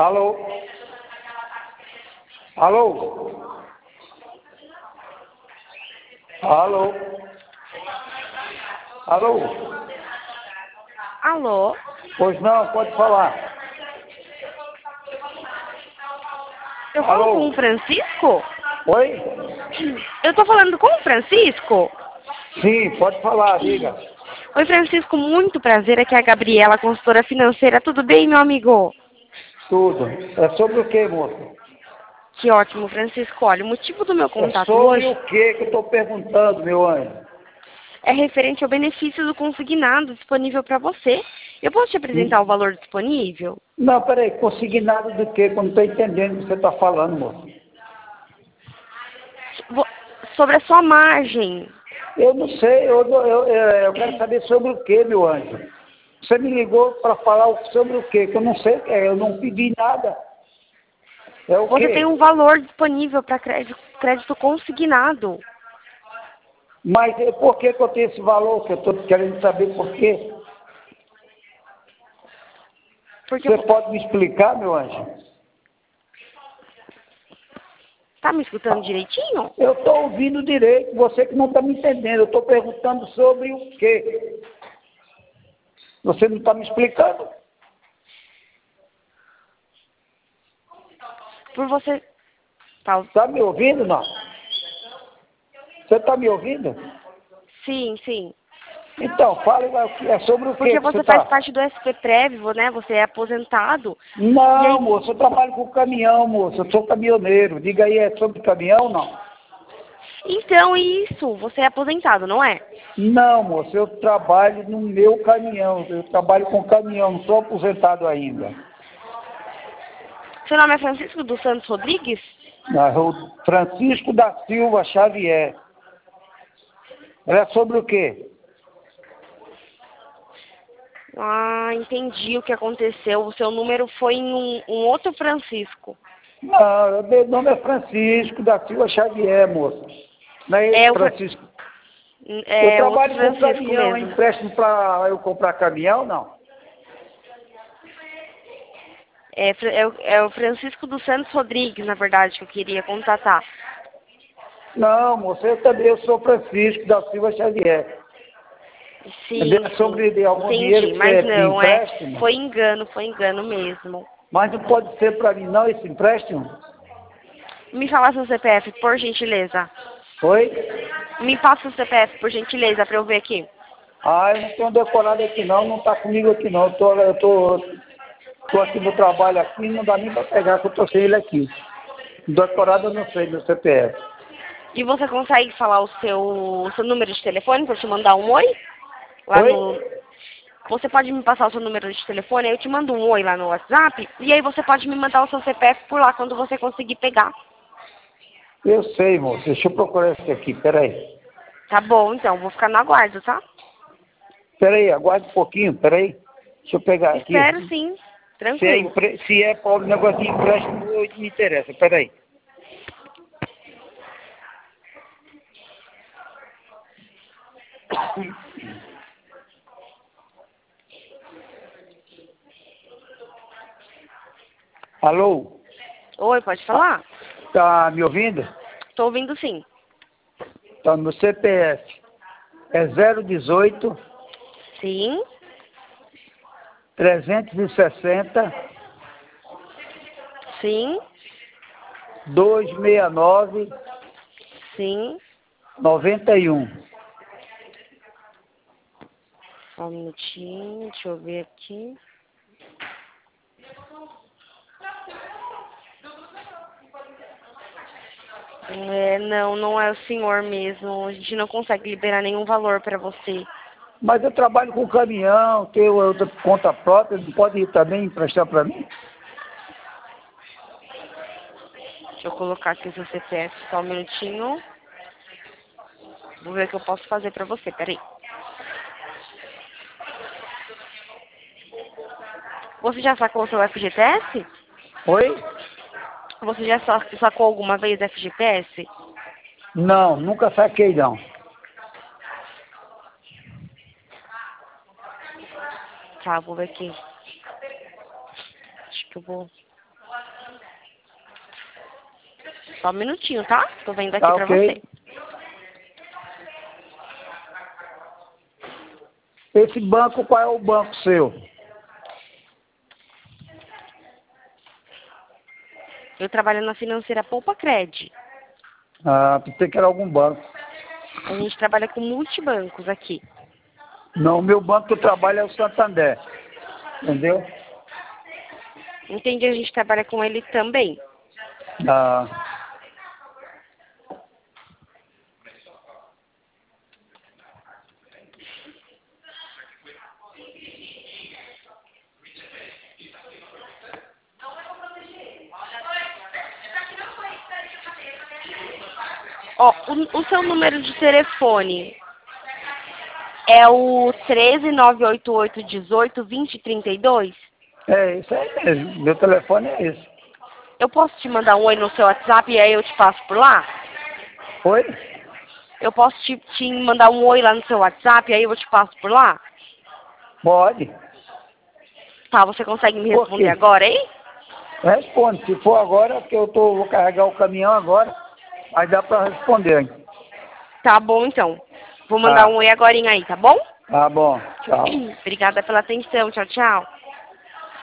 Alô? Alô? Alô? Alô? Alô? Pois não, pode falar. Eu falo Alô? com o Francisco? Oi? Eu tô falando com o Francisco? Sim, pode falar, diga. Oi, Francisco, muito prazer. Aqui é a Gabriela, consultora financeira. Tudo bem, meu amigo? Tudo. É sobre o que, moço? Que ótimo, Francisco. Olha, o motivo do meu É contato sobre hoje o que eu estou perguntando, meu anjo? é referente ao benefício do consignado disponível para você. Eu posso te apresentar o valor disponível? Não, peraí, consignado do quê? Que eu não estou entendendo o que você está falando, moço. Vo- Sobre a sua margem. Eu não sei, eu quero saber sobre o que, meu anjo? Você me ligou para falar sobre o quê? Que eu não sei, eu não pedi nada. É o Você tem quê? um valor disponível para crédito consignado. Mas por que eu tenho esse valor? Que eu estou querendo saber por quê. Porque Você pode me explicar, meu anjo? tá me escutando direitinho? Eu estou ouvindo direito, você que não está me entendendo. Eu estou perguntando sobre o quê? Você não está me explicando? Por você. Tá, Está me ouvindo, não? Você está me ouvindo? sim, sim. Então, fale é sobre o que Porque você você faz está. parte do SP Prévio, né? Você é aposentado. E Não, aí, moço, eu trabalho com caminhão, moço. Eu sou caminhoneiro. Diga aí, é sobre caminhão, não? então, isso, você é aposentado, não é? Não, moço, eu trabalho no meu caminhão. Eu trabalho com caminhão, não sou aposentado ainda. Seu nome é Francisco dos Santos Rodrigues? O Francisco da Silva Xavier. É sobre o quê? Ah, entendi o que aconteceu. O seu número foi em um outro Francisco. Não, meu nome é Francisco da Silva Xavier, moço. Não é esse É o, Francisco. Eu é outro trabalho com Francisco caminhão, mesmo. empréstimo para eu comprar caminhão, não? É o Francisco dos Santos Rodrigues, na verdade, que eu queria contatar. Não, moço, eu sou Francisco da Silva Xavier. Sim, É sim, sobre de algum dinheiro entendi. que Mas você de não, empréstimo, foi engano mesmo. mas não pode ser para mim não esse empréstimo? Me fala seu CPF, por gentileza. Oi? Me passa o CPF, por gentileza, para eu ver aqui. Ah, eu não tenho decorado aqui não, não está comigo aqui não. Tô aqui no trabalho aqui, não dá nem para pegar que eu tô sem ele aqui. Decorado eu não sei, meu CPF. E você consegue falar o seu número de telefone para eu te mandar um oi? Lá Oi? no. Você pode me passar o seu número de telefone, aí eu te mando um oi lá no WhatsApp, e aí você pode me mandar o seu CPF por lá quando você conseguir pegar. Eu sei, moço. Deixa eu procurar esse aqui, peraí. Tá bom, então, vou ficar no aguardo, tá? Peraí, aguarde um pouquinho, peraí. Deixa eu pegar aqui. Espero sim, tranquilo. Se é para o negócio de empréstimo, me interessa, peraí. Alô? Oi, pode Ah, falar? tá me ouvindo? Tô ouvindo sim. Tá no CPF. É 018 Sim, 360 sim, 269 sim. 91. Só um minutinho, deixa eu ver aqui. Não, não é o senhor mesmo. A gente não consegue liberar nenhum valor para você. Mas eu trabalho com caminhão, tenho outra conta própria, não pode ir também emprestar para mim? Deixa eu colocar aqui o seu CPF, só um minutinho. Vou ver o que eu posso fazer para você, peraí. Você já sacou o seu FGTS? Oi? Você já sacou alguma vez FGTS? Não, nunca saquei não. Tá, vou ver aqui. Acho que eu vou. Só um minutinho, tá? Tô vendo aqui Tá pra ok. você. Esse banco, qual é o banco seu? Eu trabalho na financeira Poupa Cred. Ah, pensei que era algum banco. A gente trabalha com multibancos aqui. Não, o meu banco que eu trabalho é o Santander. Entendeu? Entendi, a gente trabalha com ele também. Ah, Ó, o seu número de telefone é o 13988182032? é isso aí mesmo. Meu telefone é esse. Eu posso te mandar um oi no seu WhatsApp e aí eu te passo por lá? Oi? Eu posso te mandar um oi lá no seu WhatsApp e aí eu te passo por lá? Pode. Tá, você consegue me Por responder quê? agora, hein? Responde. Se for agora, porque vou carregar o caminhão agora, aí dá para responder. Tá bom, então. Vou mandar um Ah, oi agorinha aí, tá bom? tá bom. Tchau. Obrigada pela atenção. Tchau, tchau.